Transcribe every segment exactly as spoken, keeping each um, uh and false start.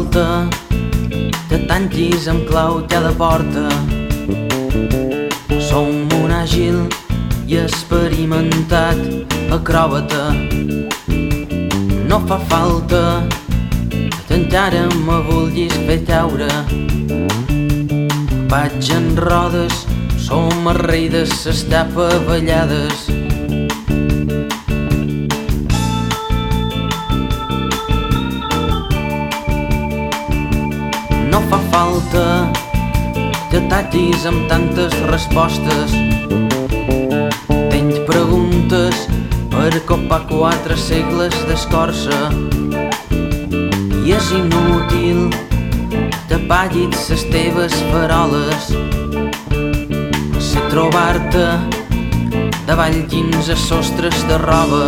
falta que tanquis amb clau cada porta. Som un àgil i experimentat acròbata. No fa falta que encara me vulguis fer caure. Vaig en rodes, som el rei de ses tapavellades. No fa falta que t'atis amb tantes respostes. Tens preguntes per copar quatre segles d'escorça. I és inútil que paguis ses teves faroles. Sé trobar-te davall quinze sostres de roba.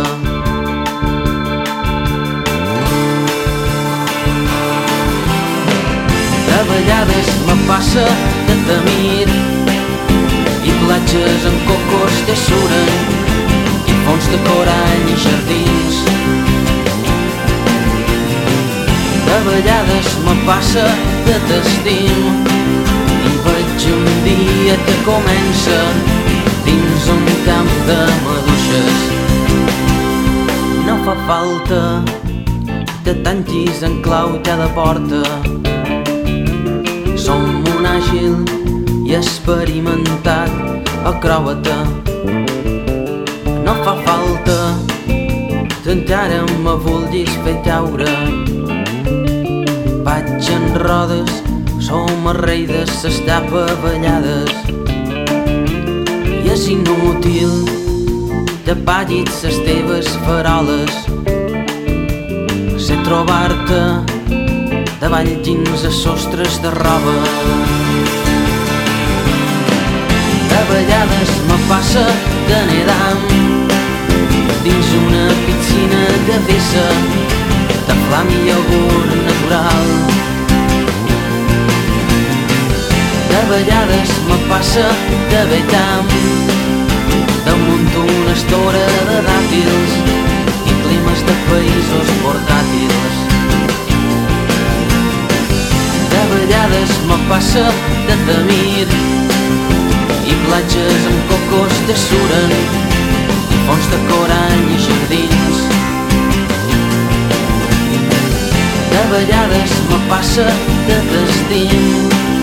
De vegades me passa que te mir i platges amb cocos que suren i fons de corall i jardins. De vegades me passa que t'estim i veig un dia que comença dins un camp de maduixes. No fa falta que tanquis en clau cada porta. Som un àgil i experimentat acròbata. No fa falta que encara me vulguis fer caure. Vaig en rodes, som el rei de ses tapavellades. I és inútil que paguis ses teves faroles. Sé trobar-te davall quinze sostres de roba. De vegades me passa que nedam dins una piscina que vessa de flam i iogurt natural. De vegades me passa que vetam damunt una estora de dàtils i climes de països portàtils. De vegades me passa que te mir i platges amb cocos que suren i fons de corall i jardins. De vegades me passa que t'estim